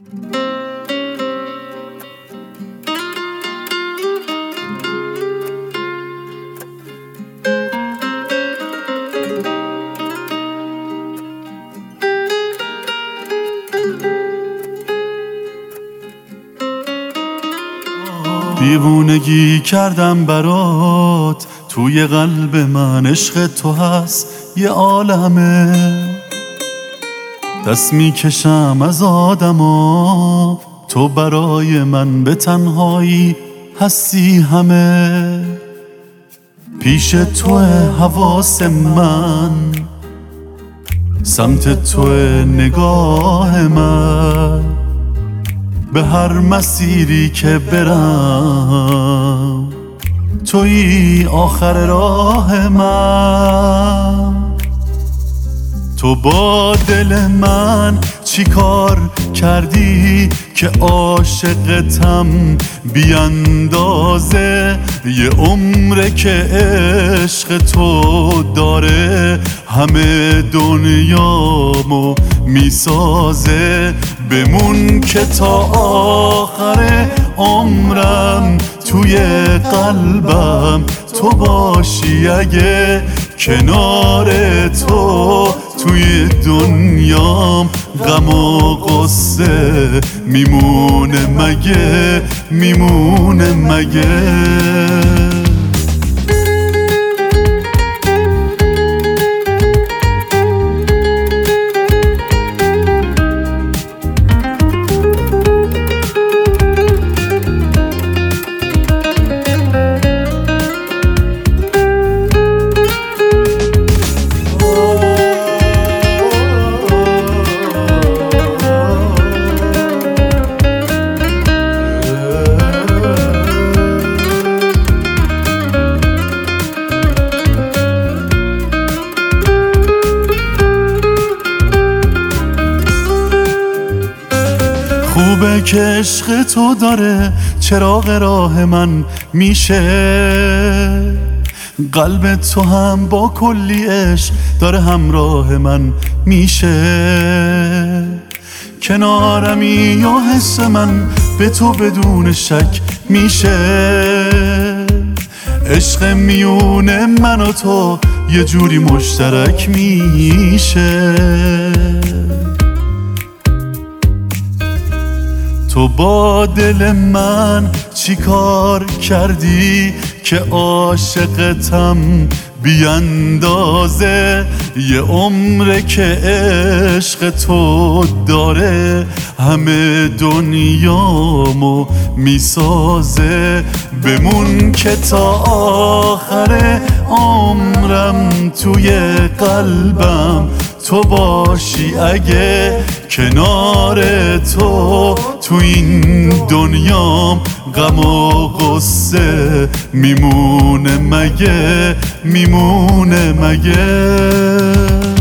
دیوونگی کردم برات، توی قلب من عشق تو هست یه عالمه. دست میکشم از آدما، تو برای من به تنهایی هستی همه. پیش تو حواس من، سمت تو نگاه من، به هر مسیری که برم تویی آخر راه من. تو با دل من چی کار کردی که عاشقتم بیاندازه؟ یه عمره که عشق تو داره همه دنیامو میسازه. بمون که تا آخر عمرم توی قلبم تو باشی. اگه کنار تو توی دنیام غم و غصه میمونه مگه، میمونه مگه؟ خوبه که عشق تو داره چراغ راه من میشه. قلب تو هم با کلی عشق داره همراه من میشه. کنارمی یا حس من به تو بدون شک میشه. عشق میونه من و تو یه جوری مشترک میشه. تو با دل من چی کار کردی که عاشقتم بیاندازه؟ یه عمره که عشق تو داره همه دنیامو میسازه. بمون که تا آخر عمرم توی قلبم تو باشی. اگه کنار تو این دنیام غم و غصه میمونه مگه، میمونه مگه؟